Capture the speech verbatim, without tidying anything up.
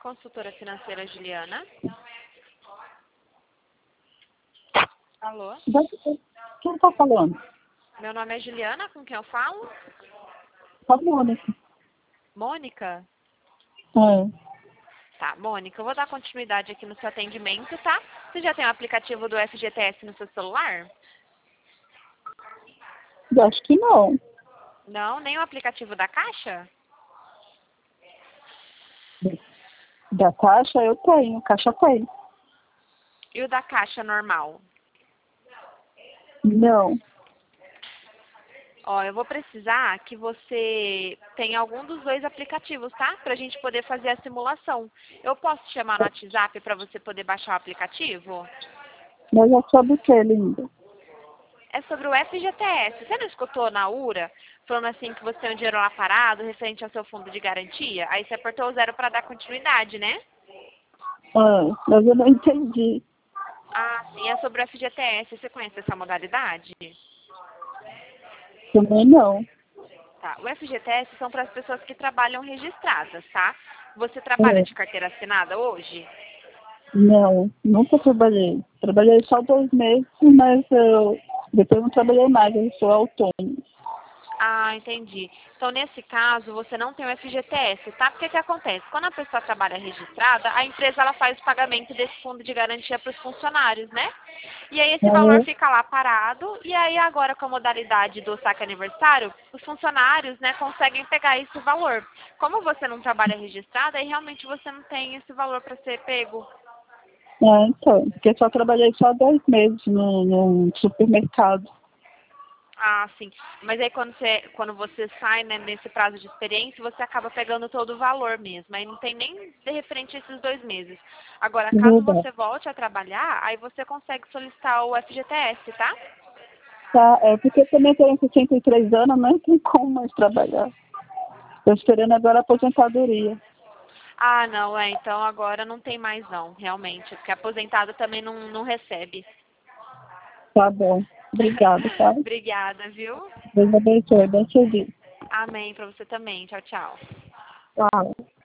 consultora financeira Juliana. Alô? Quem está falando? Meu nome é Juliana, com quem eu falo? A Mônica. Mônica? É. Tá, Mônica, eu vou dar continuidade aqui no seu atendimento, tá? Você já tem o aplicativo do F G T S no seu celular? Eu acho que não. Não, nem o aplicativo da Caixa? Da Caixa eu tenho, Caixa tem. E o da Caixa normal? Não. Ó, eu vou precisar que você tenha algum dos dois aplicativos, tá? Pra gente poder fazer a simulação. Eu posso te chamar no WhatsApp pra você poder baixar o aplicativo? Mas é sobre o que, linda? É sobre o F G T S. Você não escutou na U R A falando assim que você tem um dinheiro lá parado referente ao seu fundo de garantia? Aí você apertou o zero pra dar continuidade, né? Ah, mas eu não entendi. Ah, sim, é sobre o F G T S. Você conhece essa modalidade? Também não. Tá. O F G T S são para as pessoas que trabalham registradas, tá? Você trabalha É. de carteira assinada hoje? Não, nunca trabalhei. Trabalhei só dois meses, mas eu depois não trabalhei mais, eu sou autônomo. Ah, entendi. Então, nesse caso, você não tem o F G T S, tá? Porque que acontece? Quando a pessoa trabalha registrada, a empresa ela faz o pagamento desse fundo de garantia para os funcionários, né? E aí esse valor É. fica lá parado, e aí agora com a modalidade do saque aniversário, os funcionários, né, conseguem pegar esse valor. Como você não trabalha registrada, aí realmente você não tem esse valor para ser pego. É, então, porque só trabalhei só dois meses no, no supermercado. Ah, sim. Mas aí quando você, quando você sai, né, nesse prazo de experiência, você acaba pegando todo o valor mesmo. Aí não tem nem de referente a esses dois meses. Agora, caso Verdade. você volte a trabalhar, aí você consegue solicitar o F G T S, tá? Tá, é porque eu também tenho sessenta e três anos, não tem como mais trabalhar. Estou esperando agora a aposentadoria. Ah, não, é. Então agora não tem mais não, realmente. Porque aposentado também não, não recebe. Tá bom. Obrigada, tá? Obrigada, viu? Deus abençoe. Bom serviço. Amém pra você também. Tchau, tchau. Tchau.